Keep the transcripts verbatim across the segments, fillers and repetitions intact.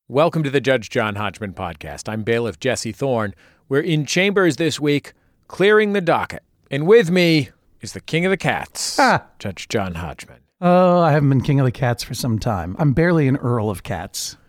Welcome to the Judge John Hodgman podcast. I'm bailiff Jesse Thorne. We're in chambers this week, clearing the docket. And with me is the king of the cats, ah. Judge John Hodgman. Oh, I haven't been king of the cats for some time. I'm barely an earl of cats.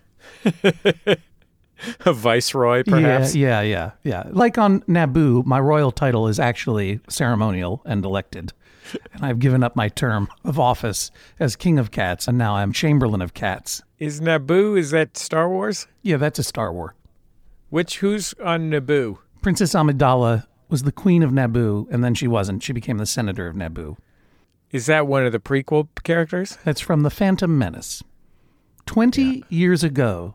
A viceroy, perhaps? Yeah, yeah, yeah, yeah. Like on Naboo, my royal title is actually ceremonial and elected. And I've given up my term of office as king of cats, and now I'm chamberlain of cats. Is Naboo, is that Star Wars? Yeah, that's a Star Wars. Which, who's on Naboo? Princess Amidala was the queen of Naboo, and then she wasn't. She became the senator of Naboo. Is that one of the prequel characters? That's from The Phantom Menace. Twenty yeah. years ago.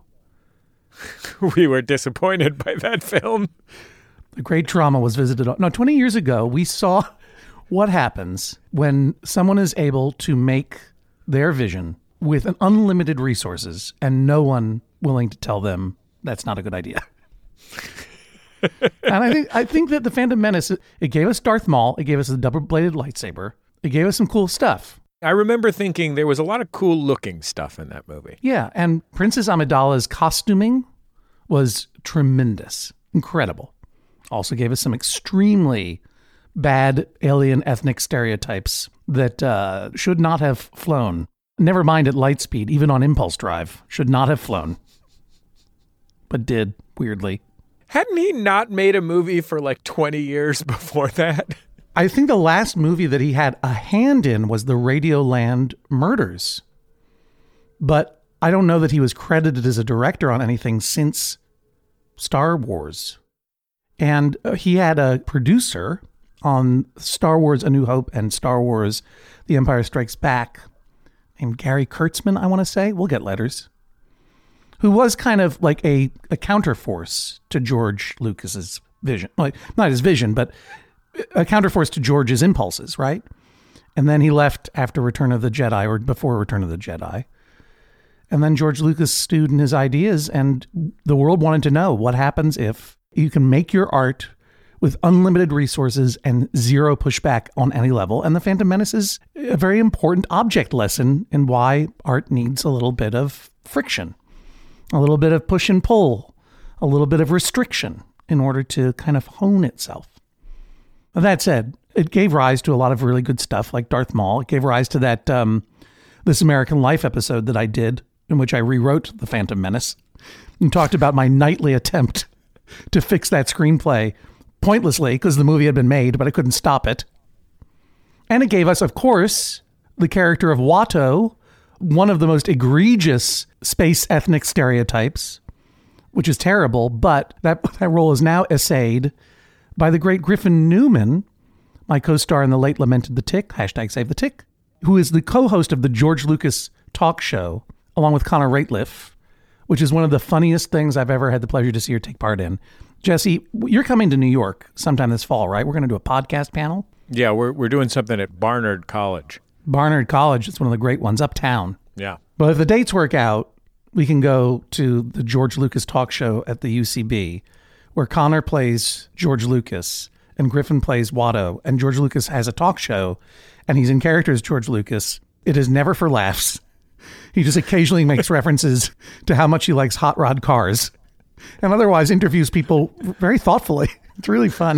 We were disappointed by that film. The great trauma was visited on... No, twenty years ago, we saw what happens when someone is able to make their vision with an unlimited resources and no one willing to tell them that's not a good idea. And I think I think that The Phantom Menace, it gave us Darth Maul, it gave us a double-bladed lightsaber, it gave us some cool stuff. I remember thinking there was a lot of cool-looking stuff in that movie. Yeah, and Princess Amidala's costuming was tremendous, incredible. Also gave us some extremely bad alien ethnic stereotypes that uh, should not have flown. Never mind at light speed, even on impulse drive, should not have flown. But did, weirdly. Hadn't he not made a movie for like twenty years before that? I think the last movie that he had a hand in was the Radioland Murders. But I don't know that he was credited as a director on anything since Star Wars. And he had a producer on Star Wars A New Hope and Star Wars The Empire Strikes Back named Gary Kurtzman, I want to say. We'll get letters. Who was kind of like a, a counterforce to George Lucas's vision. Like, not his vision, but a counterforce to George's impulses, right? And then he left after Return of the Jedi, or before Return of the Jedi. And then George Lucas stewed in his ideas, and the world wanted to know what happens if you can make your art with unlimited resources and zero pushback on any level. And The Phantom Menace is a very important object lesson in why art needs a little bit of friction, a little bit of push and pull, a little bit of restriction in order to kind of hone itself. That said, it gave rise to a lot of really good stuff like Darth Maul. It gave rise to that um, This American Life episode that I did in which I rewrote The Phantom Menace and talked about my nightly attempt to fix that screenplay pointlessly because the movie had been made, but I couldn't stop it. And it gave us, of course, the character of Watto, one of the most egregious space ethnic stereotypes, which is terrible, but that, that role is now essayed by the great Griffin Newman, my co-star in The Late Lamented the Tick, hashtag Save the Tick, who is the co-host of the George Lucas talk show, along with Connor Rateliff, which is one of the funniest things I've ever had the pleasure to see her take part in. Jesse, you're coming to New York sometime this fall, right? We're going to do a podcast panel. Yeah, we're we're doing something at Barnard College. Barnard College, it's one of the great ones, uptown. Yeah. But if the dates work out, we can go to the George Lucas talk show at the U C B, where Connor plays George Lucas and Griffin plays Watto, and George Lucas has a talk show, and he's in character as George Lucas. It is never for laughs. He just occasionally makes references to how much he likes hot rod cars, and otherwise interviews people very thoughtfully. It's really fun.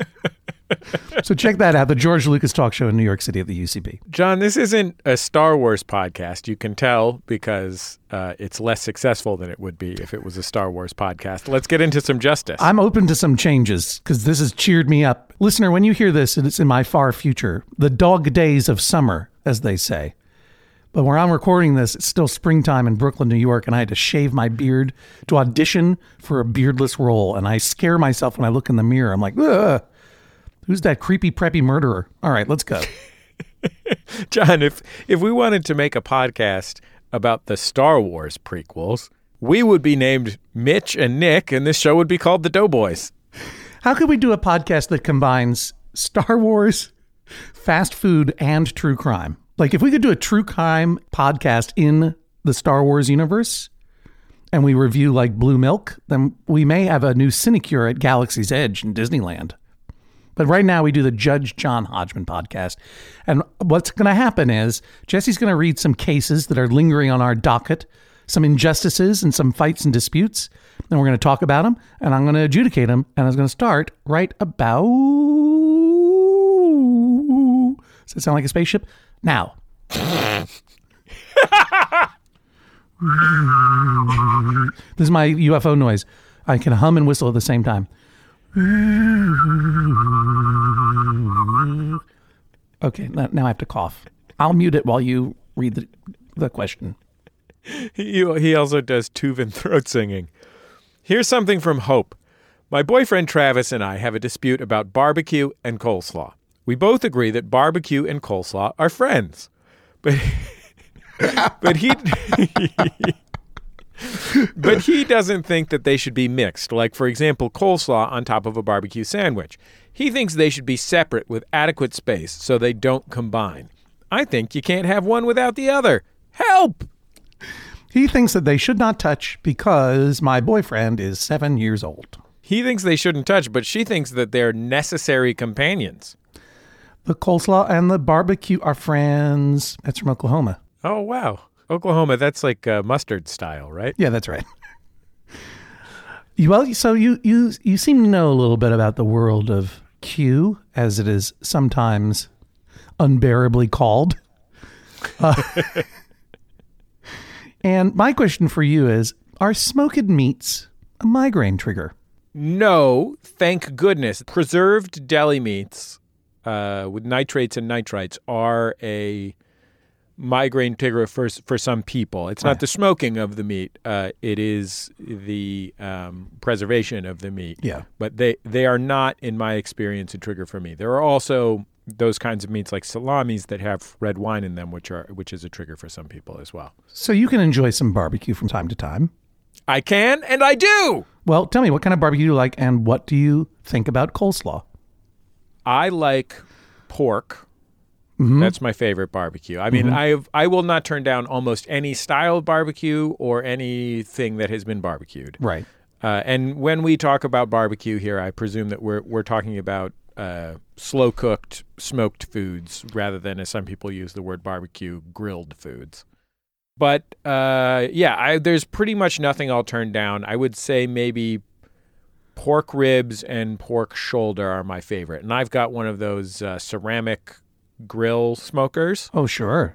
So check that out, the George Lucas talk show in New York City at the U C B. John, this isn't a Star Wars podcast. You can tell because uh, it's less successful than it would be if it was a Star Wars podcast. Let's get into some justice. I'm open to some changes because this has cheered me up. Listener, when you hear this, it's in my far future. The dog days of summer, as they say. But where I'm recording this, it's still springtime in Brooklyn, New York, and I had to shave my beard to audition for a beardless role. And I scare myself when I look in the mirror. I'm like, ugh. Who's that creepy, preppy murderer? All right, let's go. John, if if we wanted to make a podcast about the Star Wars prequels, we would be named Mitch and Nick, and this show would be called The Doughboys. How could we do a podcast that combines Star Wars, fast food, and true crime? Like, if we could do a true crime podcast in the Star Wars universe, and we review, like, Blue Milk, then we may have a new sinecure at Galaxy's Edge in Disneyland. But right now we do the Judge John Hodgman podcast. And what's going to happen is Jesse's going to read some cases that are lingering on our docket some injustices and some fights and disputes. And we're going to talk about them, and I'm going to adjudicate them. And I was going to start right about... Does that sound like a spaceship? Now. This is my U F O noise. I can hum and whistle at the same time. Okay, now I have to cough. I'll mute it while you read the, the question. He, he also does Tuvan throat singing. Here's something from Hope. My boyfriend Travis and I have a dispute about barbecue and coleslaw. We both agree that barbecue and coleslaw are friends. But, but he... But he doesn't think that they should be mixed, like, for example, coleslaw on top of a barbecue sandwich. He thinks they should be separate with adequate space so they don't combine. I think you can't have one without the other. Help! He thinks that they should not touch because my boyfriend is seven years old. He thinks they shouldn't touch, but she thinks that they're necessary companions. The coleslaw and the barbecue are friends. That's from Oklahoma. Oh, wow. Oklahoma, that's like uh, mustard style, right? Yeah, that's right. Well, so you, you, you seem to know a little bit about the world of Q, as it is sometimes unbearably called. Uh, and my question for you is, are smoked meats a migraine trigger? No, thank goodness. Preserved deli meats uh, with nitrates and nitrites are a migraine trigger for for some people. It's not right. The smoking of the meat. Uh, it is the um, preservation of the meat. Yeah. But they, they are not, in my experience, a trigger for me. There are also those kinds of meats like salamis that have red wine in them, which are which is a trigger for some people as well. So you can enjoy some barbecue from time to time. I can, and I do. Well, tell me, what kind of barbecue do you like, and what do you think about coleslaw? I like pork. Mm-hmm. That's my favorite barbecue. I mean, mm-hmm. I've, I will not turn down almost any style of barbecue or anything that has been barbecued. Right. Uh, and when we talk about barbecue here, I presume that we're we're talking about uh, slow-cooked, smoked foods rather than, as some people use the word barbecue, grilled foods. But, uh, yeah, I, there's pretty much nothing I'll turn down. I would say maybe pork ribs and pork shoulder are my favorite. And I've got one of those uh, ceramic grill smokers. Oh, sure.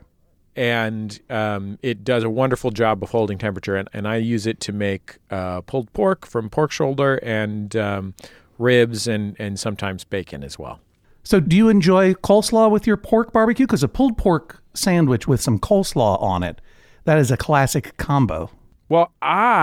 And um, it does a wonderful job of holding temperature. And, and I use it to make uh, pulled pork from pork shoulder and um, ribs and, and sometimes bacon as well. So do you enjoy coleslaw with your pork barbecue? Because a pulled pork sandwich with some coleslaw on it, that is a classic combo. Well,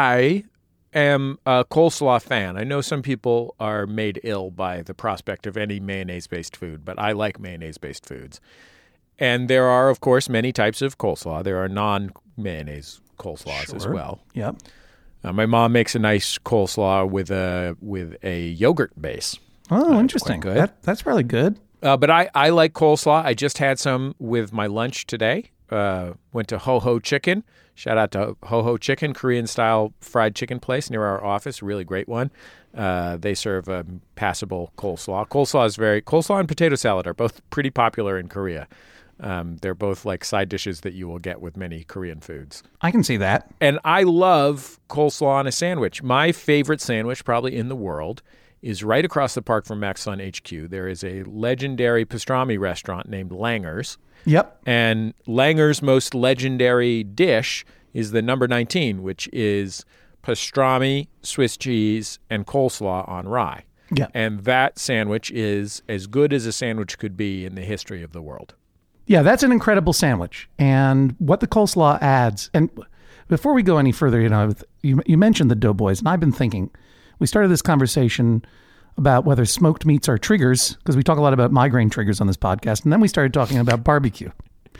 I am a coleslaw fan. I know some people are made ill by the prospect of any mayonnaise-based food, but I like mayonnaise-based foods. And there are, of course, many types of coleslaw. There are non-mayonnaise coleslaws sure. as well. Yep. Uh, my mom makes a nice coleslaw with a with a yogurt base. Oh, uh, interesting. Good. That, that's really good. Uh, but I, I like coleslaw. I just had some with my lunch today. Uh, went to Ho Ho Chicken. Shout out to Ho Ho Chicken, Korean-style fried chicken place near our office. Really great one. Uh, they serve a passable coleslaw. Coleslaw is very coleslaw and potato salad are both pretty popular in Korea. Um, they're both like side dishes that you will get with many Korean foods. I can see that. And I love coleslaw on a sandwich. My favorite sandwich, probably in the world, is right across the park from Max Fun H Q. There is a legendary pastrami restaurant named Langer's. Yep. And Langer's most legendary dish is the number nineteen, which is pastrami, Swiss cheese, and coleslaw on rye. Yeah. And that sandwich is as good as a sandwich could be in the history of the world. Yeah, that's an incredible sandwich. And what the coleslaw adds, and before we go any further, you know, you, you mentioned the Doughboys, and I've been thinking, we started this conversation about whether smoked meats are triggers, because we talk a lot about migraine triggers on this podcast, and then we started talking about barbecue.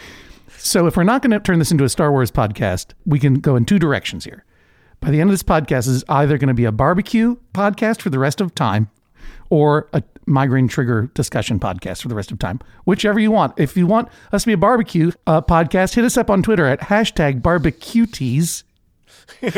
So if we're not going to turn this into a Star Wars podcast, we can go in two directions here. By the end of this podcast, is either going to be a barbecue podcast for the rest of time or a migraine trigger discussion podcast for the rest of time, whichever you want. If you want us to be a barbecue uh, podcast, hit us up on Twitter at hashtag barbecueties. And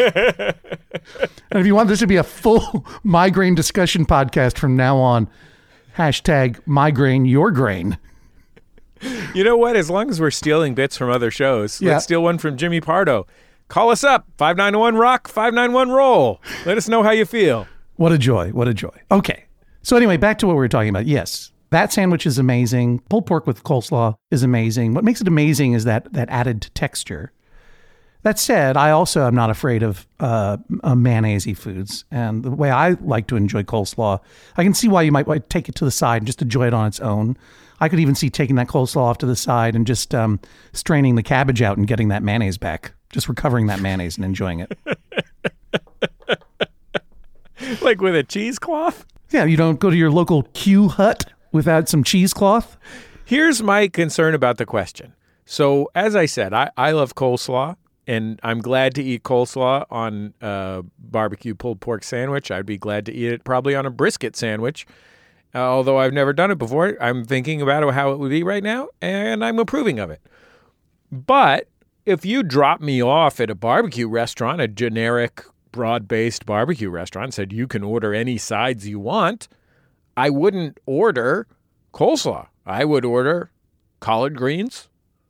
if you want this to be a full migraine discussion podcast from now on, hashtag migraine your grain. You know what? As long as we're stealing bits from other shows, yeah. Let's steal one from Jimmy Pardo. Call us up, five nine one rock, five nine one roll. Let us know how you feel. What a joy. What a joy. Okay. So anyway, back to what we were talking about. Yes, that sandwich is amazing. Pulled pork with coleslaw is amazing. What makes it amazing is that that added texture. That said, I also am not afraid of uh, uh, mayonnaise-y foods. And the way I like to enjoy coleslaw, I can see why you might want to take it to the side and just enjoy it on its own. I could even see taking that coleslaw off to the side and just um, straining the cabbage out and getting that mayonnaise back. Just recovering that mayonnaise and enjoying it. Like with a cheesecloth? Yeah, you don't go to your local Q Hut without some cheesecloth? Here's my concern about the question. So, as I said, I, I love coleslaw. And I'm glad to eat coleslaw on a barbecue pulled pork sandwich. I'd be glad to eat it probably on a brisket sandwich. Uh, although I've never done it before, I'm thinking about how it would be right now, and I'm approving of it. But if you drop me off at a barbecue restaurant, a generic, broad-based barbecue restaurant, said you can order any sides you want, I wouldn't order coleslaw. I would order collard greens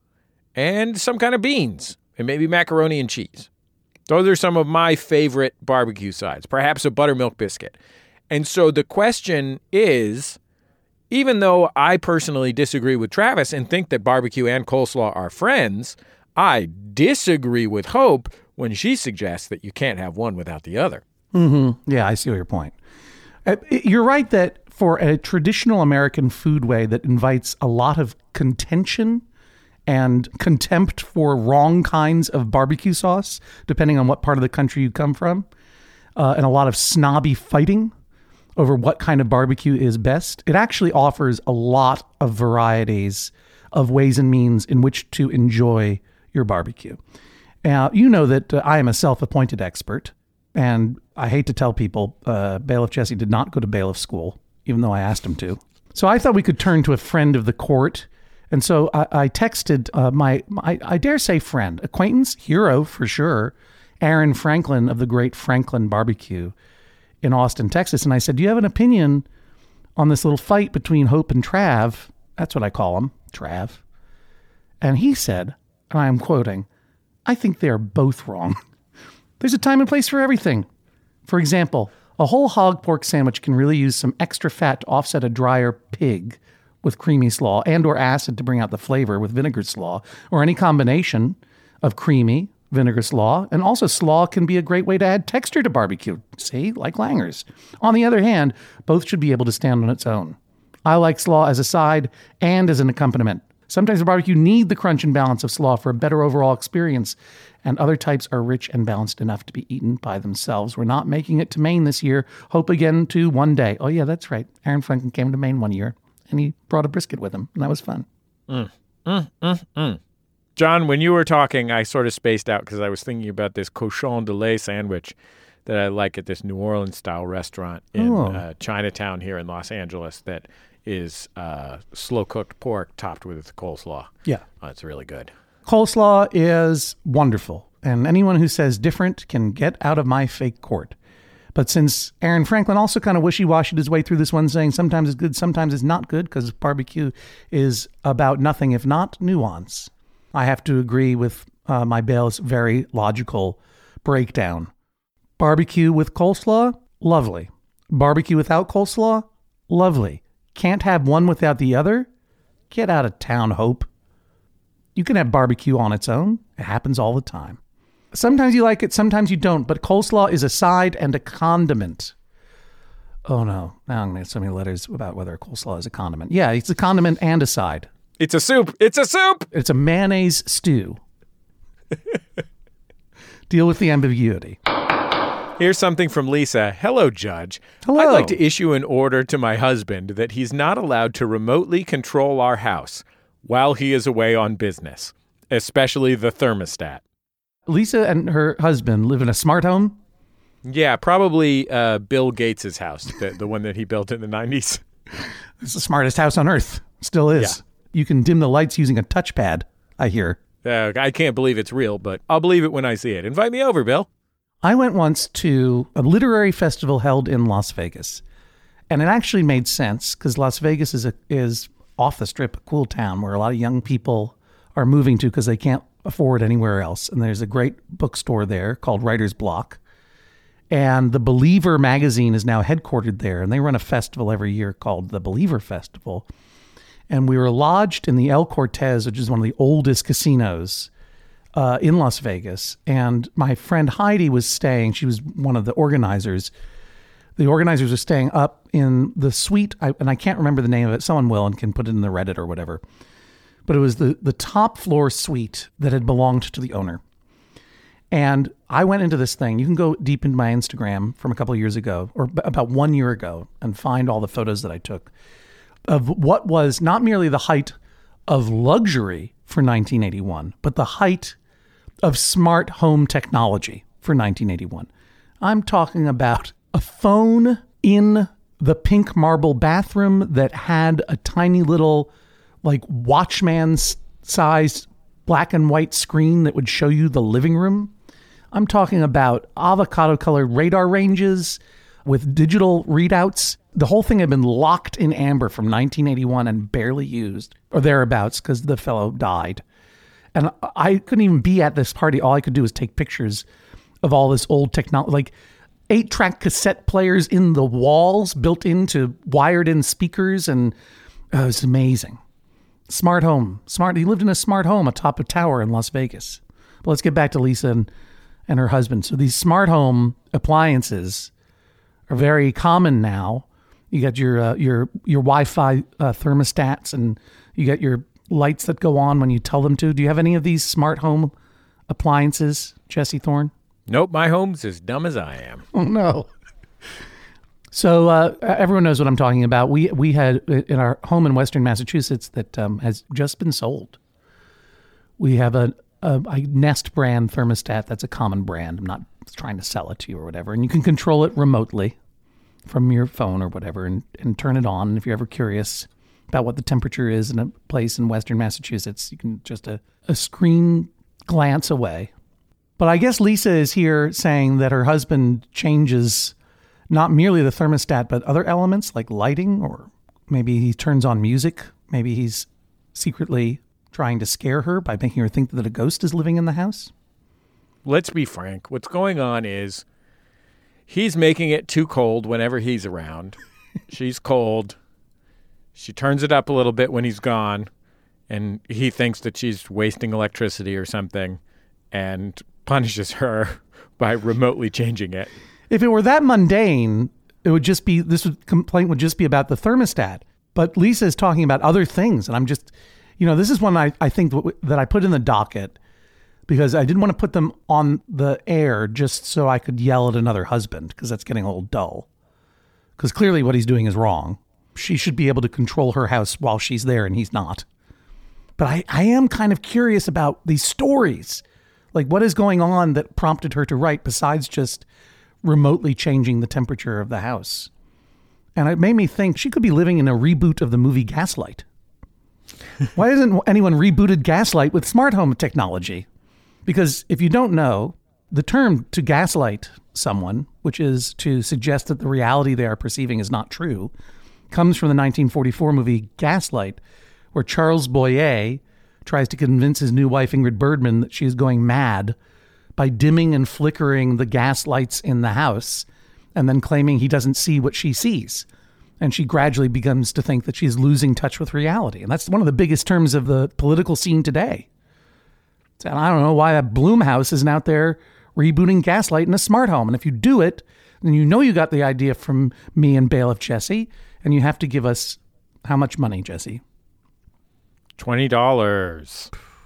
and some kind of beans. And maybe macaroni and cheese. Those are some of my favorite barbecue sides, perhaps a buttermilk biscuit. And so the question is, even though I personally disagree with Travis and think that barbecue and coleslaw are friends, I disagree with Hope when she suggests that you can't have one without the other. Mm-hmm. Yeah, I see your point. Uh, you're right that for a traditional American foodway that invites a lot of contention and contempt for wrong kinds of barbecue sauce, depending on what part of the country you come from, uh, and a lot of snobby fighting over what kind of barbecue is best, it actually offers a lot of varieties of ways and means in which to enjoy your barbecue. Now, you know that uh, I am a self-appointed expert, and I hate to tell people, uh, Bailiff Jesse did not go to bailiff school, even though I asked him to. So I thought we could turn to a friend of the court. And so I, I texted uh, my, my, I dare say friend, acquaintance, hero for sure, Aaron Franklin of the Great Franklin Barbecue in Austin, Texas. And I said, do you have an opinion on this little fight between Hope and Trav? That's what I call him, Trav. And he said, and I'm quoting, I think they are both wrong. There's a time and place for everything. For example, a whole hog pork sandwich can really use some extra fat to offset a drier pig with creamy slaw, and or acid to bring out the flavor with vinegar slaw, or any combination of creamy, vinegar slaw. And also slaw can be a great way to add texture to barbecue, see, like Langer's. On the other hand, both should be able to stand on its own. I like slaw as a side and as an accompaniment. Sometimes a barbecue need the crunch and balance of slaw for a better overall experience, and other types are rich and balanced enough to be eaten by themselves. We're not making it to Maine this year. Hope again to one day. Oh yeah, that's right. Aaron Franklin came to Maine one year. And he brought a brisket with him, and that was fun. Mm, mm, mm, mm. John, when you were talking, I sort of spaced out because I was thinking about this cochon de lait sandwich that I like at this New Orleans-style restaurant in Oh. uh, Chinatown here in Los Angeles that is uh, slow-cooked pork topped with coleslaw. Yeah. Oh, it's really good. Coleslaw is wonderful, and anyone who says different can get out of my fake court. But since Aaron Franklin also kind of wishy-washed his way through this one, saying sometimes it's good, sometimes it's not good, because barbecue is about nothing if not nuance, I have to agree with uh, my bailiff's very logical breakdown. Barbecue with coleslaw? Lovely. Barbecue without coleslaw? Lovely. Can't have one without the other? Get out of town, Hope. You can have barbecue on its own. It happens all the time. Sometimes you like it, sometimes you don't, but coleslaw is a side and a condiment. Oh no, now I'm going to get so many letters about whether a coleslaw is a condiment. Yeah, it's a condiment and a side. It's a soup. It's a soup. It's a mayonnaise stew. Deal with the ambiguity. Here's something from Lisa. Hello, Judge. Hello. I'd like to issue an order to my husband that he's not allowed to remotely control our house while he is away on business, especially the thermostat. Lisa and her husband live in a smart home? Yeah, probably uh, Bill Gates' house, the, the one that he built in the nineties. It's the smartest house on earth. Still is. Yeah. You can dim the lights using a touchpad, I hear. Uh, I can't believe it's real, but I'll believe it when I see it. Invite me over, Bill. I went once to a literary festival held in Las Vegas, and it actually made sense because Las Vegas is a, is off the strip, a cool town where a lot of young people are moving to because they can't afford anywhere else. And there's a great bookstore there called Writer's Block. And the Believer magazine is now headquartered there. And they run a festival every year called the Believer Festival. And we were lodged in the El Cortez, which is one of the oldest casinos uh, in Las Vegas. And my friend Heidi was staying. She was one of the organizers. The organizers were staying up in the suite, I, and I can't remember the name of it. Someone will and can put it in the Reddit or whatever. But it was the, the top floor suite that had belonged to the owner. And I went into this thing. You can go deep into my Instagram from a couple of years ago, or b- about one year ago, and find all the photos that I took of what was not merely the height of luxury for nineteen eighty-one, but the height of smart home technology for nineteen eighty-one. I'm talking about a phone in the pink marble bathroom that had a tiny little, like, Watchman-sized black and white screen that would show you the living room. I'm talking about avocado-colored radar ranges with digital readouts. The whole thing had been locked in amber from nineteen eighty-one and barely used, or thereabouts, because the fellow died. And I couldn't even be at this party. All I could do was take pictures of all this old technology, like eight-track cassette players in the walls, built into wired-in speakers, and oh, it was amazing. Smart home. Smart. He lived in a smart home atop a tower in Las Vegas. But let's get back to Lisa and, and her husband. So these smart home appliances are very common now. You got your uh, your your Wi-Fi uh, thermostats, and you got your lights that go on when you tell them to. Do you have any of these smart home appliances, Jesse Thorne? Nope, my home's as dumb as I am. Oh, no. So uh, everyone knows what I'm talking about. We we had in our home in Western Massachusetts that um, has just been sold. We have a, a, a Nest brand thermostat. That's a common brand. I'm not trying to sell it to you or whatever. And you can control it remotely from your phone or whatever, and, and turn it on. And if you're ever curious about what the temperature is in a place in Western Massachusetts, you can just a, a screen glance away. But I guess Lisa is here saying that her husband changes not merely the thermostat, but other elements like lighting, or maybe he turns on music. Maybe he's secretly trying to scare her by making her think that a ghost is living in the house. Let's be frank. What's going on is he's making it too cold whenever he's around. She's cold. She turns it up a little bit when he's gone, and he thinks that she's wasting electricity or something and punishes her by remotely changing it. If it were that mundane, it would just be, this would, complaint would just be about the thermostat. But Lisa is talking about other things. And I'm just, you know, this is one I, I think that I put in the docket because I didn't want to put them on the air just so I could yell at another husband, because that's getting a little dull. Because clearly what he's doing is wrong. She should be able to control her house while she's there, and he's not. But I, I am kind of curious about these stories. Like, what is going on that prompted her to write besides just remotely changing the temperature of the house? And it made me think she could be living in a reboot of the movie Gaslight. Why hasn't anyone rebooted Gaslight with smart home technology? Because if you don't know, the term to gaslight someone, which is to suggest that the reality they are perceiving is not true, comes from the nineteen forty-four movie Gaslight, where Charles Boyer tries to convince his new wife, Ingrid Bergman, that she is going mad by dimming and flickering the gas lights in the house and then claiming he doesn't see what she sees. And she gradually begins to think that she's losing touch with reality. And that's one of the biggest terms of the political scene today. And I don't know why that Blumhouse isn't out there rebooting Gaslight in a smart home. And if you do it, then you know you got the idea from me and Bailiff Jesse, and you have to give us how much money, Jesse? twenty dollars.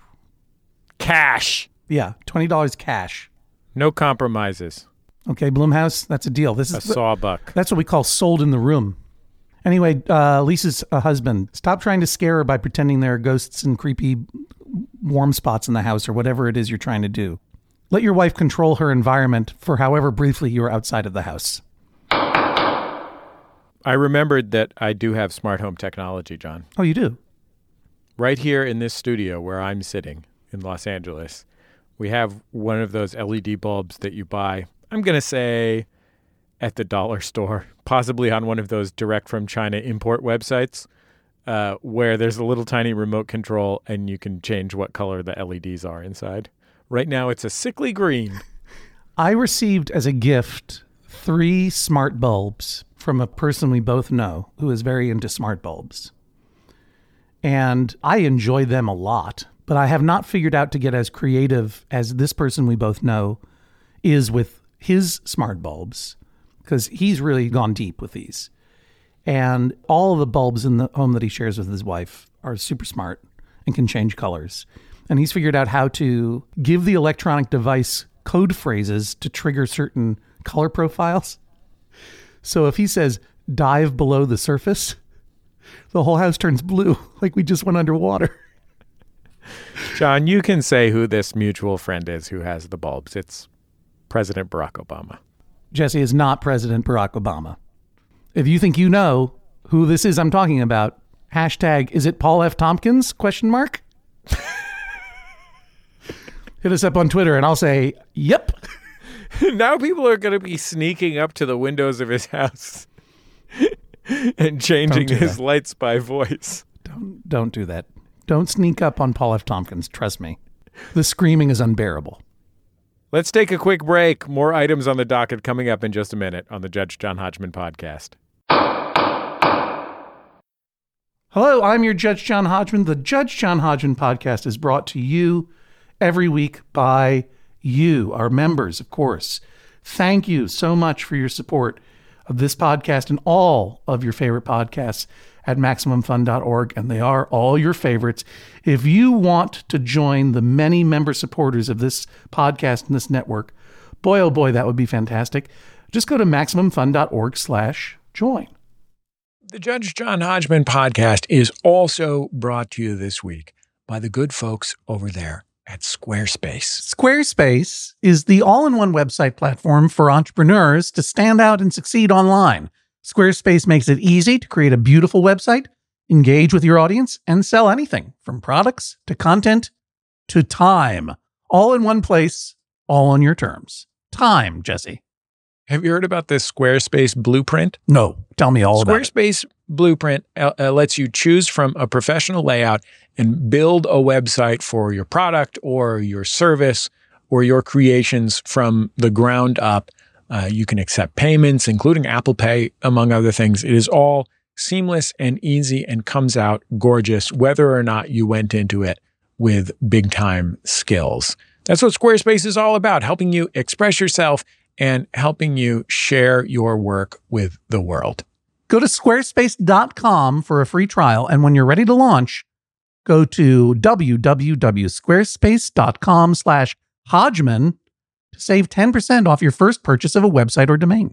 Cash. Yeah, twenty dollars cash. No compromises. Okay, Blumhouse, that's a deal. This A is sawbuck. That's what we call sold in the room. Anyway, uh, Lisa's uh, husband, stop trying to scare her by pretending there are ghosts and creepy warm spots in the house or whatever it is you're trying to do. Let your wife control her environment for however briefly you are outside of the house. I remembered that I do have smart home technology, John. Oh, you do? Right here in this studio where I'm sitting in Los Angeles, we have one of those L E D bulbs that you buy, I'm going to say, at the dollar store, possibly on one of those direct from China import websites. uh, where there's a little tiny remote control and you can change what color the L E Ds are inside. Right now, it's a sickly green. I received as a gift three smart bulbs from a person we both know who is very into smart bulbs. And I enjoy them a lot, but I have not figured out to get as creative as this person we both know is with his smart bulbs, because he's really gone deep with these. And all of the bulbs in the home that he shares with his wife are super smart and can change colors. And he's figured out how to give the electronic device code phrases to trigger certain color profiles. So if he says, dive below the surface, the whole house turns blue, like we just went underwater. John, you can say who this mutual friend is who has the bulbs. It's President Barack Obama. Jesse, is not President Barack Obama. If you think you know who this is I'm talking about, hashtag, is it Paul F. Tompkins, question mark? Hit us up on Twitter and I'll say, yep. Now people are going to be sneaking up to the windows of his house and changing do his that. lights by voice. Don't, don't do that. Don't sneak up on Paul F. Tompkins. Trust me. The screaming is unbearable. Let's take a quick break. More items on the docket coming up in just a minute on the Judge John Hodgman podcast. Hello, I'm your Judge John Hodgman. The Judge John Hodgman podcast is brought to you every week by you, our members, of course. Thank you so much for your support of this podcast and all of your favorite podcasts at Maximum Fun dot org, and they are all your favorites. If you want to join the many member supporters of this podcast and this network, boy, oh boy, that would be fantastic. Just go to Maximum Fun dot org slash join. The Judge John Hodgman podcast is also brought to you this week by the good folks over there at Squarespace. Squarespace is the all-in-one website platform for entrepreneurs to stand out and succeed online. Squarespace makes it easy to create a beautiful website, engage with your audience, and sell anything from products to content to time. All in one place, all on your terms. Time, Jesse. Have you heard about this Squarespace blueprint? No, tell me all about it. Squarespace Blueprint uh, uh, lets you choose from a professional layout and build a website for your product or your service or your creations from the ground up. Uh, you can accept payments, including Apple Pay, among other things. It is all seamless and easy and comes out gorgeous, whether or not you went into it with big-time skills. That's what Squarespace is all about, helping you express yourself and helping you share your work with the world. Go to squarespace dot com for a free trial, and when you're ready to launch, go to w w w dot squarespace dot com slash Hodgman to save ten percent off your first purchase of a website or domain.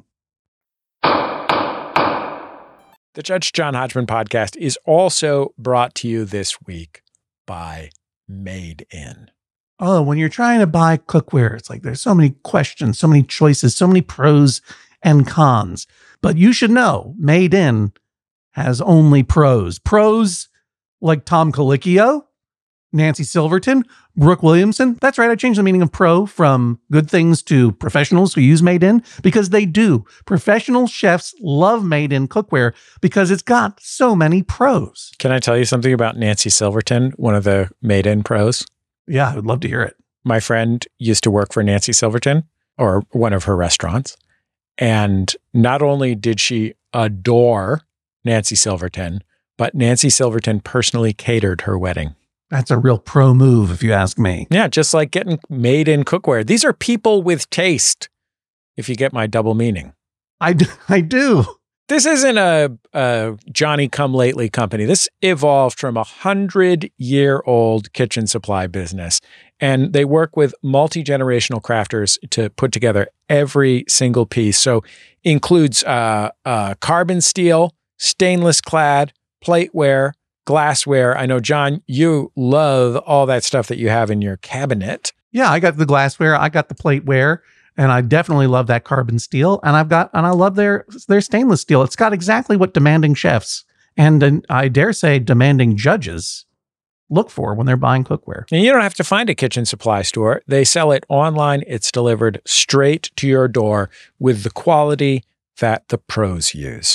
The Judge John Hodgman podcast is also brought to you this week by Made In. Oh, when you're trying to buy cookware, it's like there's so many questions, so many choices, so many pros and cons. But you should know, Made In has only pros. Pros like Tom Colicchio, Nancy Silverton, Brooke Williamson. That's right, I changed the meaning of pro from good things to professionals who use Made In, because they do. Professional chefs love Made In cookware because it's got so many pros. Can I tell you something about Nancy Silverton, one of the Made In pros? Yeah, I would love to hear it. My friend used to work for Nancy Silverton, or one of her restaurants. And not only did she adore Nancy Silverton, but Nancy Silverton personally catered her wedding. That's a real pro move, if you ask me. Yeah, just like getting Made In cookware. These are people with taste, if you get my double meaning. I do. I do. This isn't a, a Johnny-come-lately company. This evolved from a hundred-year-old kitchen supply business, and they work with multi-generational crafters to put together every single piece. So includes uh, uh, carbon steel, stainless clad, plateware, glassware. I know, John, you love all that stuff that you have in your cabinet. Yeah, I got the glassware. I got the plateware. And I definitely love that carbon steel. And I've got, and I love their, their stainless steel. It's got exactly what demanding chefs and, and I dare say demanding judges look for when they're buying cookware. And you don't have to find a kitchen supply store. They sell it online. It's delivered straight to your door with the quality that the pros use.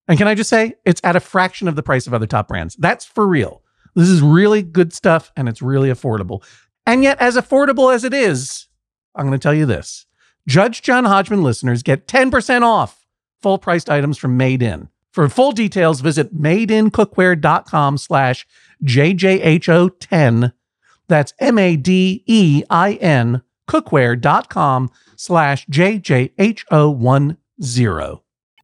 And can I just say, it's at a fraction of the price of other top brands. That's for real. This is really good stuff, and it's really affordable. And yet, as affordable as it is, I'm going to tell you this. Judge John Hodgman listeners get ten percent off full-priced items from Made In. For full details, visit madeincookware.com slash JJHO10. That's M-A-D-E-I-N cookware.com slash JJHO10.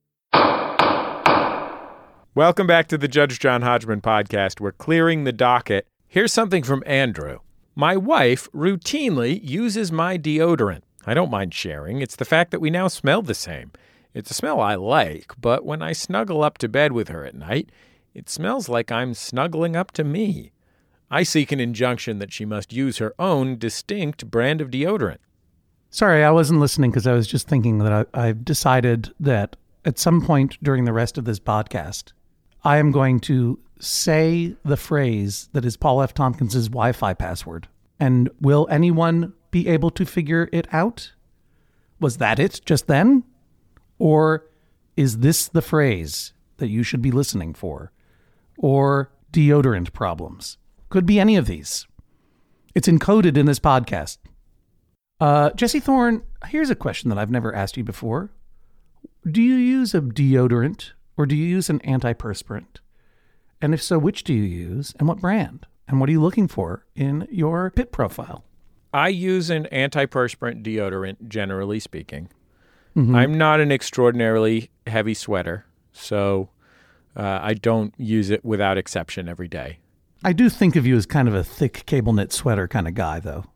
Welcome back to the Judge John Hodgman podcast. We're clearing the docket. Here's something from Andrew. My wife routinely uses my deodorant. I don't mind sharing. It's the fact that we now smell the same. It's a smell I like, but when I snuggle up to bed with her at night, it smells like I'm snuggling up to me. I seek an injunction that she must use her own distinct brand of deodorant. Sorry, I wasn't listening because I was just thinking that I, I've decided that at some point during the rest of this podcast, I am going to say the phrase that is Paul F. Tompkins' Wi-Fi password. And will anyone be able to figure it out? Was that it just then? Or is this the phrase that you should be listening for? Or deodorant problems? Could be any of these. It's encoded in this podcast. Uh, Jesse Thorne, here's a question that I've never asked you before. Do you use a deodorant or do you use an antiperspirant? And if so, which do you use and what brand? And what are you looking for in your pit profile? I use an antiperspirant deodorant, generally speaking. Mm-hmm. I'm not an extraordinarily heavy sweater, so uh, I don't use it without exception every day. I do think of you as kind of a thick cable knit sweater kind of guy, though.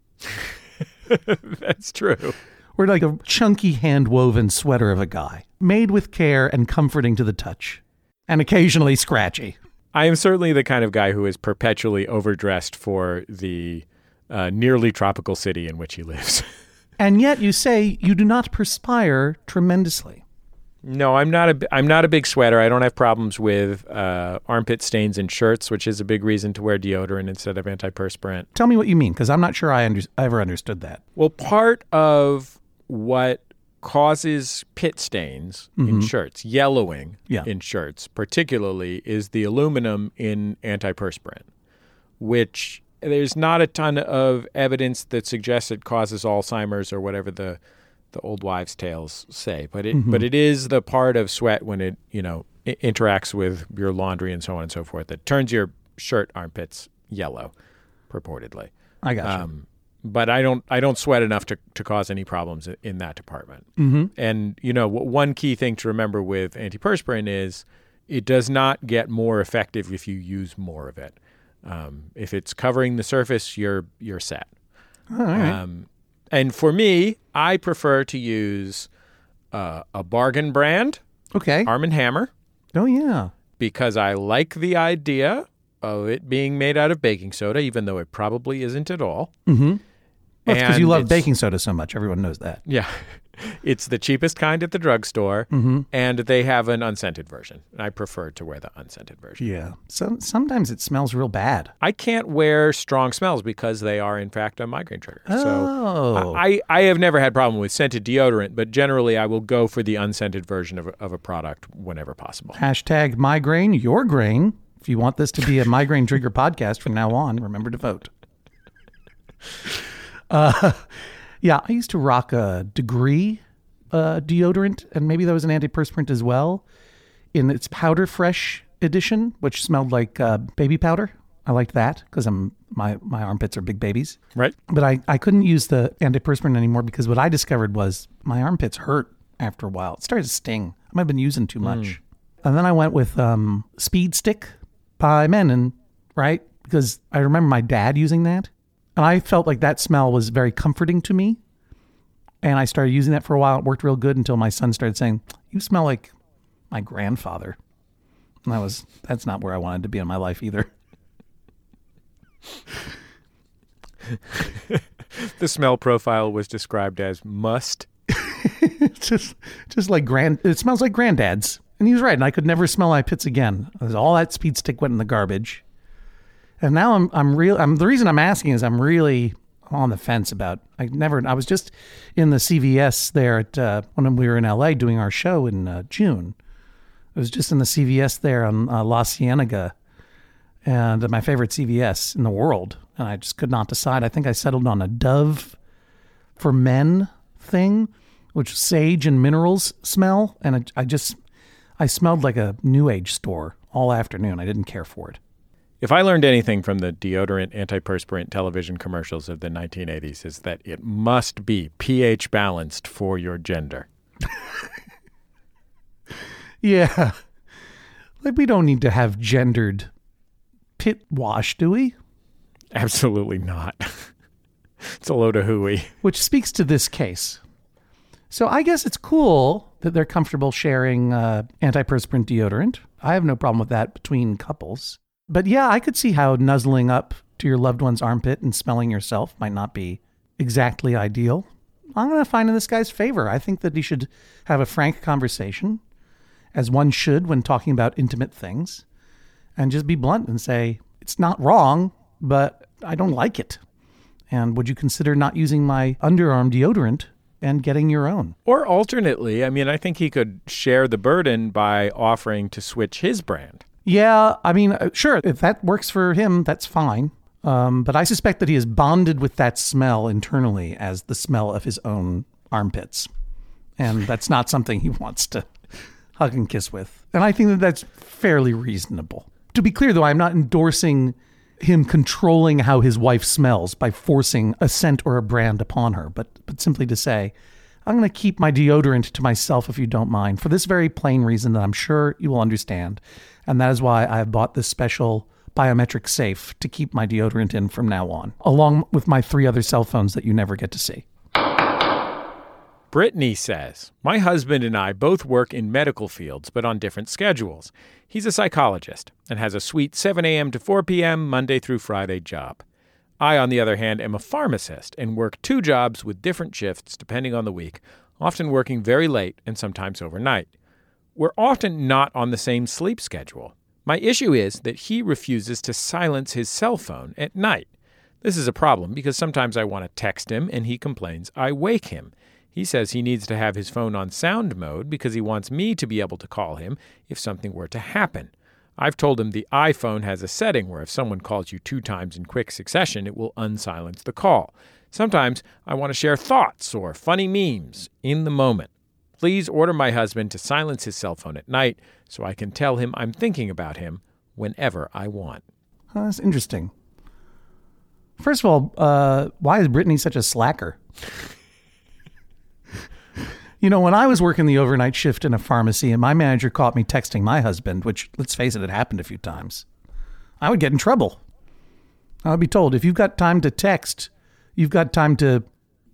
That's true. We're like a chunky hand-woven sweater of a guy, made with care and comforting to the touch, and occasionally scratchy. I am certainly the kind of guy who is perpetually overdressed for the uh, nearly tropical city in which he lives. And yet you say you do not perspire tremendously. No, I'm not a, I'm not a big sweater. I don't have problems with uh, armpit stains in shirts, which is a big reason to wear deodorant instead of antiperspirant. Tell me what you mean, because I'm not sure I under- ever understood that. Well, part of what causes pit stains mm-hmm. in shirts, yellowing yeah. in shirts particularly, is the aluminum in antiperspirant, which there's not a ton of evidence that suggests it causes Alzheimer's or whatever the the old wives' tales say. But it mm-hmm. but it is the part of sweat when it, you know, it interacts with your laundry and so on and so forth that turns your shirt armpits yellow, purportedly. I got you. Um, But I don't I don't sweat enough to, to cause any problems in that department. Mm-hmm. And, you know, one key thing to remember with antiperspirant is it does not get more effective if you use more of it. Um, if it's covering the surface, you're you're set. All right. Um, and for me, I prefer to use uh, a bargain brand, okay, Arm and Hammer. Oh, yeah. Because I like the idea of it being made out of baking soda, even though it probably isn't at all. Mm-hmm. Well, because you love it's, baking soda so much. Everyone knows that. Yeah. It's the cheapest kind at the drugstore, mm-hmm. and they have an unscented version. I prefer to wear the unscented version. Yeah. So sometimes it smells real bad. I can't wear strong smells because they are, in fact, a migraine trigger. Oh. So I, I have never had a problem with scented deodorant, but generally I will go for the unscented version of a, of a product whenever possible. Hashtag migraine, your grain. If you want this to be a migraine trigger podcast from now on, remember to vote. Uh, yeah, I used to rock a Degree uh, deodorant, and maybe that was an antiperspirant as well, in its Powder Fresh edition, which smelled like uh, baby powder. I liked that because I'm my, my armpits are big babies. Right. But I, I couldn't use the antiperspirant anymore because what I discovered was my armpits hurt after a while. It started to sting. I might have been using too much. Mm. And then I went with um, Speed Stick by Menon, right? Because I remember my dad using that. And I felt like that smell was very comforting to me. And I started using that for a while. It worked real good until my son started saying, "You smell like my grandfather." And that was, that's not where I wanted to be in my life either. The smell profile was described as must. just, just like grand, it smells like granddad's. And he was right. And I could never smell my pits again. All that Speed Stick went in the garbage. And now I'm I'm real. I'm the reason I'm asking is I'm really on the fence about. I never. I was just in the C V S there at uh, when we were in L A doing our show in uh, June, I was just in the C V S there on uh, La Cienega, and my favorite C V S in the world. And I just could not decide. I think I settled on a Dove for Men thing, which was sage and minerals smell. And I, I just, I smelled like a New Age store all afternoon. I didn't care for it. If I learned anything from the deodorant, antiperspirant television commercials of the nineteen eighties, is that it must be pH balanced for your gender. Yeah. Like, we don't need to have gendered pit wash, do we? Absolutely not. It's a load of hooey. Which speaks to this case. So I guess it's cool that they're comfortable sharing uh, antiperspirant deodorant. I have no problem with that between couples. But yeah, I could see how nuzzling up to your loved one's armpit and smelling yourself might not be exactly ideal. I'm going to find in this guy's favor. I think that he should have a frank conversation, as one should when talking about intimate things, and just be blunt and say, it's not wrong, but I don't like it. And would you consider not using my underarm deodorant and getting your own? Or alternately, I mean, I think he could share the burden by offering to switch his brand. Yeah, I mean, sure, if that works for him, that's fine. Um, but I suspect that he is bonded with that smell internally as the smell of his own armpits. And that's not something he wants to hug and kiss with. And I think that that's fairly reasonable. To be clear, though, I'm not endorsing him controlling how his wife smells by forcing a scent or a brand upon her, but but simply to say, I'm going to keep my deodorant to myself if you don't mind, for this very plain reason that I'm sure you will understand. And that is why I have bought this special biometric safe to keep my deodorant in from now on, along with my three other cell phones that you never get to see. Brittany says, my husband and I both work in medical fields, but on different schedules. He's a psychologist and has a sweet seven a.m. to four p.m. Monday through Friday job. I, on the other hand, am a pharmacist and work two jobs with different shifts depending on the week, often working very late and sometimes overnight. We're often not on the same sleep schedule. My issue is that he refuses to silence his cell phone at night. This is a problem because sometimes I want to text him and he complains I wake him. He says he needs to have his phone on sound mode because he wants me to be able to call him if something were to happen. I've told him the iPhone has a setting where if someone calls you two times in quick succession, it will unsilence the call. Sometimes I want to share thoughts or funny memes in the moment. Please order my husband to silence his cell phone at night so I can tell him I'm thinking about him whenever I want. Oh, that's interesting. First of all, uh, why is Brittany such a slacker? You know, when I was working the overnight shift in a pharmacy and my manager caught me texting my husband, which, let's face it, had happened a few times, I would get in trouble. I would be told, if you've got time to text, you've got time to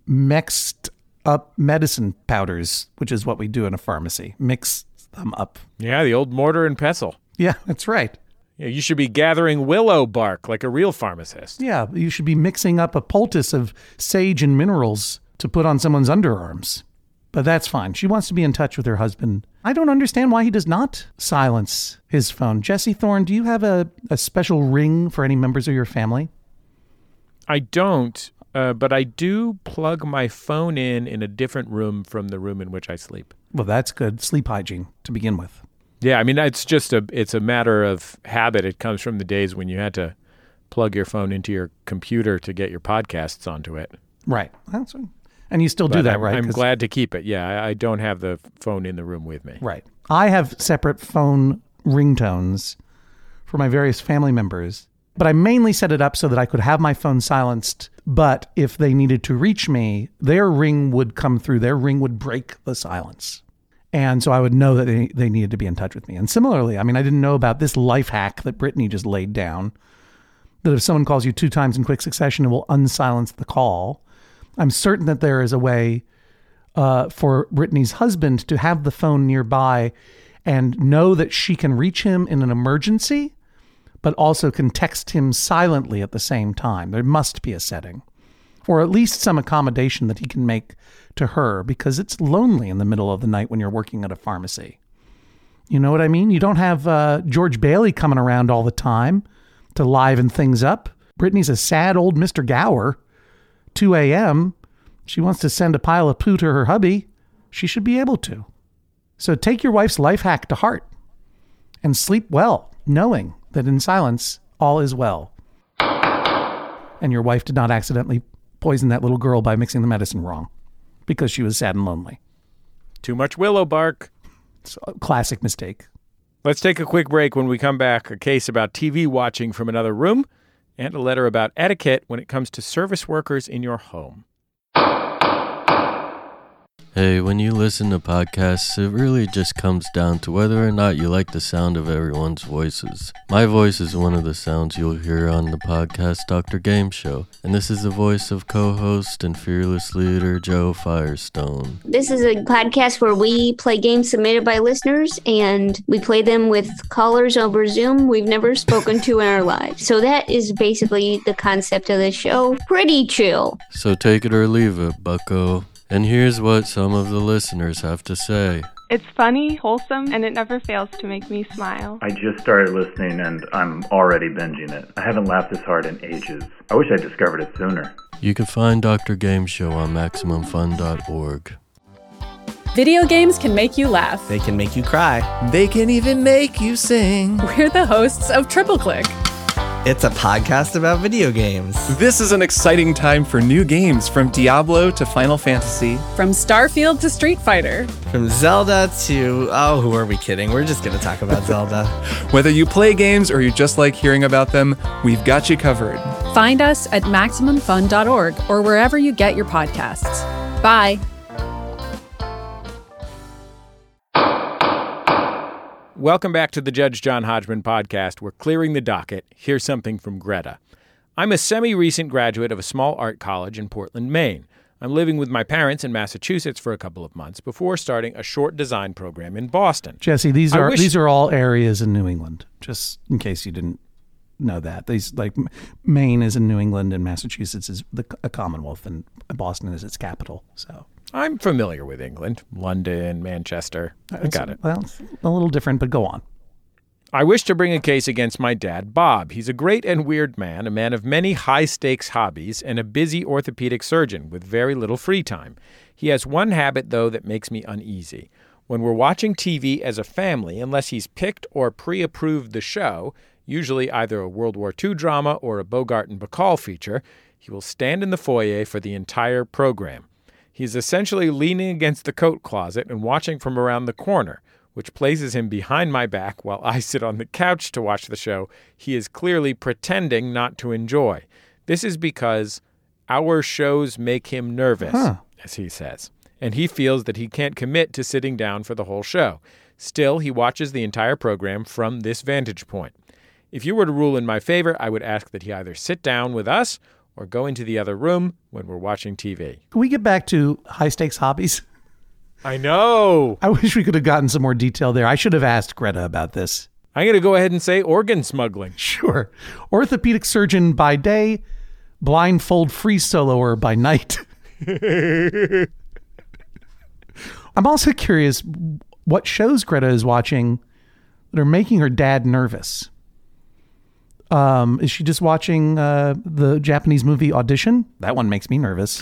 mixed up medicine powders, which is what we do in a pharmacy. Mix them up. Yeah, the old mortar and pestle. Yeah, that's right. Yeah, you should be gathering willow bark like a real pharmacist. Yeah, you should be mixing up a poultice of sage and minerals to put on someone's underarms. But that's fine. She wants to be in touch with her husband. I don't understand why he does not silence his phone. Jesse Thorne, do you have a, a special ring for any members of your family? I don't, uh, but I do plug my phone in in a different room from the room in which I sleep. Well, that's good. Sleep hygiene to begin with. Yeah, I mean, it's just a it's a matter of habit. It comes from the days when you had to plug your phone into your computer to get your podcasts onto it. Right. That's right. And you still but do that, I'm, right? I'm glad to keep it. Yeah, I, I don't have the phone in the room with me. Right. I have separate phone ringtones for my various family members, but I mainly set it up so that I could have my phone silenced. But if they needed to reach me, their ring would come through. Their ring would break the silence. And so I would know that they, they needed to be in touch with me. And similarly, I mean, I didn't know about this life hack that Brittany just laid down, that if someone calls you two times in quick succession, it will unsilence the call. I'm certain that there is a way uh, for Brittany's husband to have the phone nearby and know that she can reach him in an emergency, but also can text him silently at the same time. There must be a setting, or at least some accommodation that he can make to her, because it's lonely in the middle of the night when you're working at a pharmacy. You know what I mean? You don't have uh, George Bailey coming around all the time to liven things up. Brittany's a sad old Mister Gower. two a.m., she wants to send a pile of poo to her hubby. She should be able to. So take your wife's life hack to heart. and sleep well, knowing that in silence, all is well. And your wife did not accidentally poison that little girl by mixing the medicine wrong because she was sad and lonely. Too much willow bark. It's a classic mistake. Let's take a quick break. When we come back, a case about T V watching from another room and a letter about etiquette when it comes to service workers in your home. Hey, when you listen to podcasts, it really just comes down to whether or not you like the sound of everyone's voices. My voice is one of the sounds you'll hear on the podcast Doctor Game Show, and this is the voice of co-host and fearless leader Joe Firestone. This is a podcast where we play games submitted by listeners, and we play them with callers over Zoom we've never spoken to in our lives. So that is basically the concept of the show. Pretty chill. So take it or leave it, bucko. And here's what some of the listeners have to say. It's funny, wholesome, and it never fails to make me smile. I just started listening and I'm already binging it. I haven't laughed this hard in ages. I wish I discovered it sooner. You can find Doctor Game Show on Maximum Fun dot org. Video games can make you laugh. They can make you cry. They can even make you sing. We're the hosts of Triple Click. It's a podcast about video games. This is an exciting time for new games, from Diablo to Final Fantasy. From Starfield to Street Fighter. From Zelda to... Oh, who are we kidding? We're just going to talk about Zelda. Whether you play games or you just like hearing about them, we've got you covered. Find us at Maximum Fun dot org or wherever you get your podcasts. Bye. Welcome back to the Judge John Hodgman podcast. We're clearing the docket. Here's something from Greta. I'm a semi-recent graduate of a small art college in Portland, Maine. I'm living with my parents in Massachusetts for a couple of months before starting a short design program in Boston. Jesse, these are wish- these are all areas in New England, just in case you didn't know that. These like Maine is in New England and Massachusetts is the, a Commonwealth and Boston is its capital. So I'm familiar with England, London, Manchester. I got it. Well, it's a little different, but go on. I wish to bring a case against my dad, Bob. He's a great and weird man, a man of many high-stakes hobbies, and a busy orthopedic surgeon with very little free time. He has one habit, though, that makes me uneasy. When we're watching T V as a family, unless he's picked or pre-approved the show, usually either a World War Two drama or a Bogart and Bacall feature, he will stand in the foyer for the entire program. He's essentially leaning against the coat closet and watching from around the corner, which places him behind my back while I sit on the couch to watch the show he is clearly pretending not to enjoy. This is because our shows make him nervous, huh. as he says, and he feels that he can't commit to sitting down for the whole show. Still, he watches the entire program from this vantage point. If you were to rule in my favor, I would ask that he either sit down with us or go into the other room when we're watching T V. Can we get back to high-stakes hobbies? I know. I wish we could have gotten some more detail there. I should have asked Greta about this. I'm going to go ahead and say organ smuggling. Sure. Orthopedic surgeon by day, blindfold free soloer by night. I'm also curious what shows Greta is watching that are making her dad nervous. Um, is she just watching uh, the Japanese movie Audition? That one makes me nervous.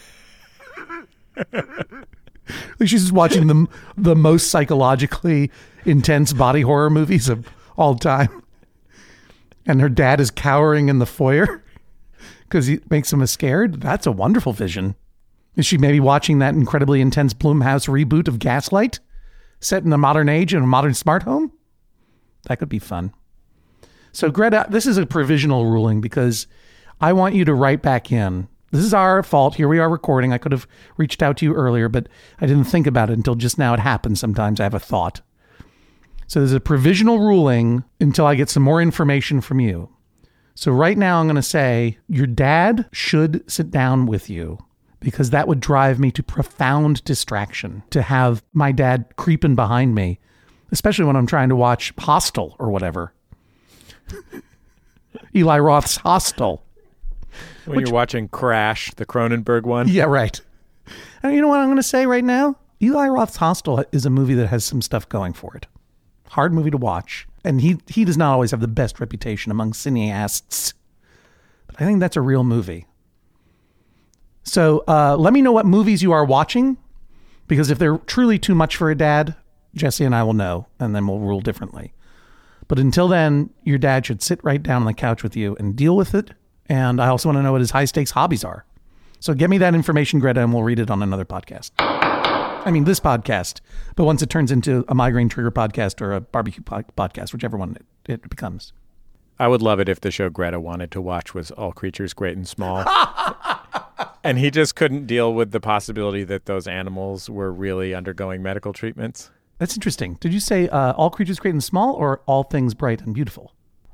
She's just watching the the most psychologically intense body horror movies of all time, and her dad is cowering in the foyer because he makes him scared. That's a wonderful vision. Is she maybe watching that incredibly intense Blumhouse reboot of Gaslight, set in a modern age in a modern smart home? That could be fun. So Greta, this is a provisional ruling because I want you to write back in. This is our fault. Here we are recording. I could have reached out to you earlier, but I didn't think about it until just now. It happens. Sometimes I have a thought. So there's a provisional ruling until I get some more information from you. So right now I'm going to say your dad should sit down with you because that would drive me to profound distraction to have my dad creeping behind me, especially when I'm trying to watch Hostel or whatever. Eli Roth's Hostel. When Which, you're watching Crash, the Cronenberg one. Yeah, right. And you know what I'm going to say right now? Eli Roth's Hostel is a movie that has some stuff going for it. Hard movie to watch. And he, he does not always have the best reputation among cineasts. But I think that's a real movie. So uh, let me know what movies you are watching. Because if they're truly too much for a dad, Jesse and I will know. And then we'll rule differently. But until then, your dad should sit right down on the couch with you and deal with it. And I also want to know what his high-stakes hobbies are. So get me that information, Greta, and we'll read it on another podcast. I mean, this podcast. But once it turns into a migraine trigger podcast or a barbecue po- podcast, whichever one it, it becomes. I would love it if the show Greta wanted to watch was All Creatures Great and Small. And he just couldn't deal with the possibility that those animals were really undergoing medical treatments. That's interesting. Did you say uh, All Creatures Great and Small or All Things Bright and Beautiful?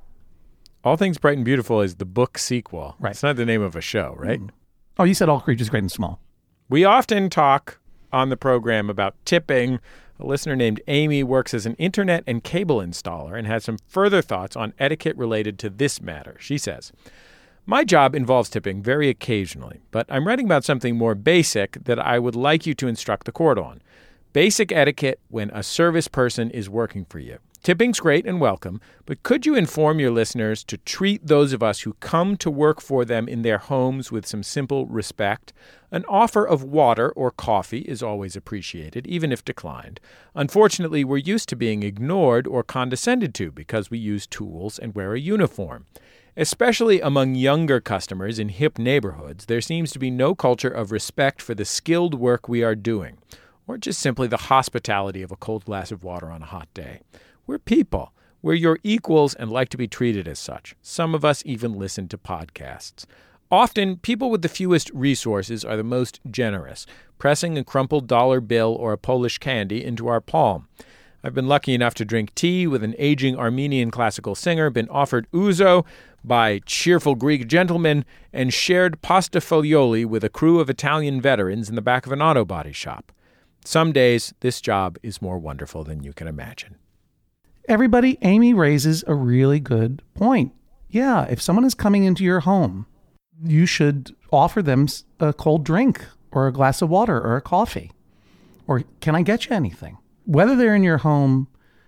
All Things Bright and Beautiful is the book sequel. Right. It's not the name of a show, right? Mm. Oh, you said All Creatures Great and Small. We often talk on the program about tipping. A listener named Amy works as an internet and cable installer and has some further thoughts on etiquette related to this matter. She says, my job involves tipping very occasionally, but I'm writing about something more basic that I would like you to instruct the court on. Basic etiquette when a service person is working for you. Tipping's great and welcome, but could you inform your listeners to treat those of us who come to work for them in their homes with some simple respect? An offer of water or coffee is always appreciated, even if declined. Unfortunately, we're used to being ignored or condescended to because we use tools and wear a uniform. Especially among younger customers in hip neighborhoods, there seems to be no culture of respect for the skilled work we are doing, or just simply the hospitality of a cold glass of water on a hot day. We're people. We're your equals and like to be treated as such. Some of us even listen to podcasts. Often, people with the fewest resources are the most generous, pressing a crumpled dollar bill or a Polish candy into our palm. I've been lucky enough to drink tea with an aging Armenian classical singer, been offered ouzo by cheerful Greek gentlemen, and shared pasta foglioli with a crew of Italian veterans in the back of an auto body shop. Some days, this job is more wonderful than you can imagine. Everybody, Amy raises a really good point. Yeah, if someone is coming into your home, you should offer them a cold drink or a glass of water or a coffee. Or can I get you anything? Whether they're in your home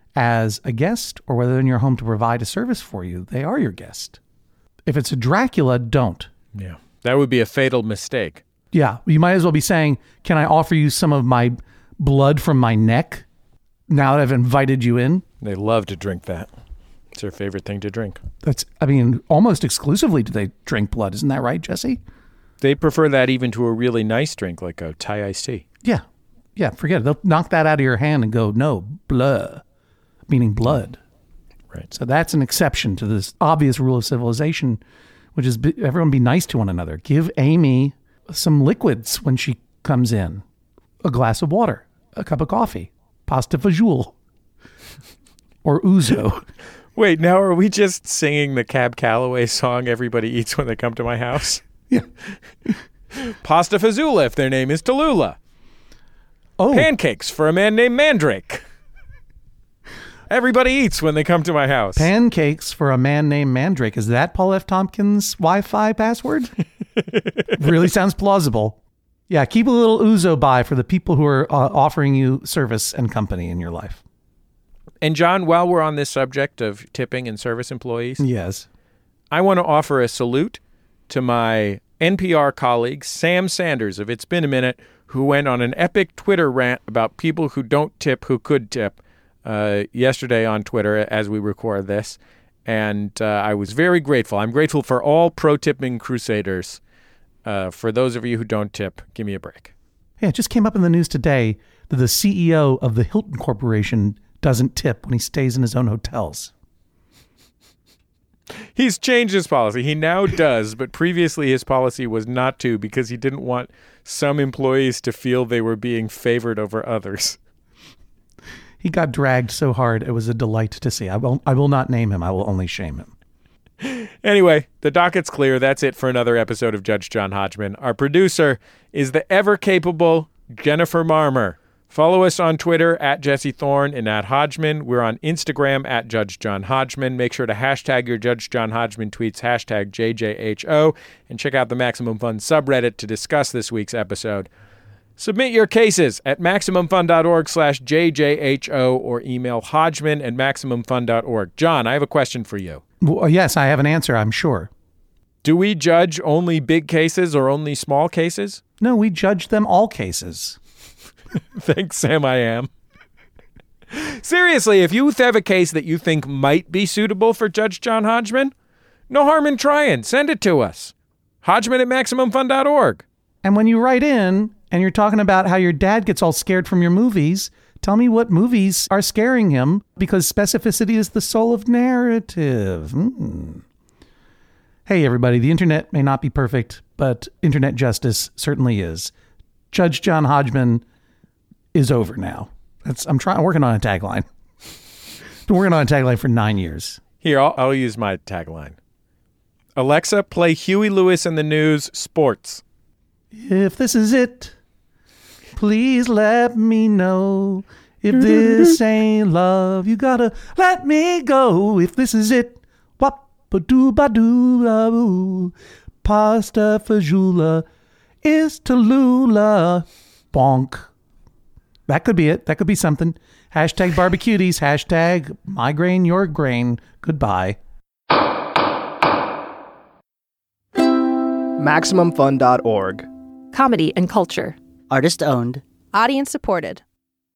as a guest or whether they're in your home to provide a service for you, they are your guest. If it's a Dracula, don't. Yeah, that would be a fatal mistake. Yeah, you might as well be saying, can I offer you some of my blood from my neck now that I've invited you in? They love to drink that. It's their favorite thing to drink. That's, I mean, almost exclusively do they drink blood. Isn't that right, Jesse? They prefer that even to a really nice drink like a Thai iced tea. Yeah. Yeah, forget it. They'll knock that out of your hand and go, no, blood, meaning blood. Right. So that's an exception to this obvious rule of civilization, which is be, everyone be nice to one another. Give Amy some liquids when she comes in. A glass of water, a cup of coffee, pasta fagioli, or ouzo. Wait, now are we just singing the Cab Calloway song Everybody Eats When They Come to My House? Yeah. Pasta fagioli if their name is Tallulah. Oh. Pancakes for a man named Mandrake. Everybody eats when they come to my house. Pancakes for a man named Mandrake. Is that Paul F. Tompkins' Wi-Fi password? Really sounds plausible. Yeah, keep a little ouzo by for the people who are uh, offering you service and company in your life. And John, while we're on this subject of tipping and service employees, yes, I want to offer a salute to my N P R colleague, Sam Sanders of It's Been a Minute, who went on an epic Twitter rant about people who don't tip who could tip uh, yesterday on Twitter as we record this. And uh, I was very grateful. I'm grateful for all pro-tipping crusaders. Uh, for those of you who don't tip, give me a break. Yeah, it just came up in the news today that the C E O of the Hilton Corporation doesn't tip when he stays in his own hotels. He's changed his policy. He now does, but previously his policy was not to because he didn't want some employees to feel they were being favored over others. He got dragged so hard, it was a delight to see. I will, I will not name him. I will only shame him. Anyway, the docket's clear. That's it for another episode of Judge John Hodgman. Our producer is the ever-capable Jennifer Marmer. Follow us on Twitter at Jesse Thorne and at Hodgman. We're on Instagram at Judge John Hodgman. Make sure to hashtag your Judge John Hodgman tweets, hashtag J J H O, and check out the Maximum Fun subreddit to discuss this week's episode. Submit your cases at MaximumFun.org slash JJHO or email Hodgman at MaximumFun dot org. John, I have a question for you. Well, yes, I have an answer, I'm sure. Do we judge only big cases or only small cases? No, we judge them all cases. Thanks, Sam, I am. Seriously, if you have a case that you think might be suitable for Judge John Hodgman, no harm in trying. Send it to us. Hodgman at Maximum Fun dot org. And when you write in and you're talking about how your dad gets all scared from your movies, tell me what movies are scaring him, because specificity is the soul of narrative. Mm. Hey, everybody, the internet may not be perfect, but internet justice certainly is. Judge John Hodgman is over now. That's I'm trying. I'm working on a tagline. Been working on a tagline for nine years. Here, I'll, I'll use my tagline. Alexa, play Huey Lewis and the News Sports. If this is it, please let me know. If this ain't love, you gotta let me go. If this is it, wap-a-doo-ba-doo-ba-boo. Pasta fagioli is Tallulah. Bonk. That could be it. That could be something. Hashtag barbecuties. Hashtag my grain, your grain. Goodbye. Maximum Fun dot org. Comedy and culture. Artist owned. Audience supported.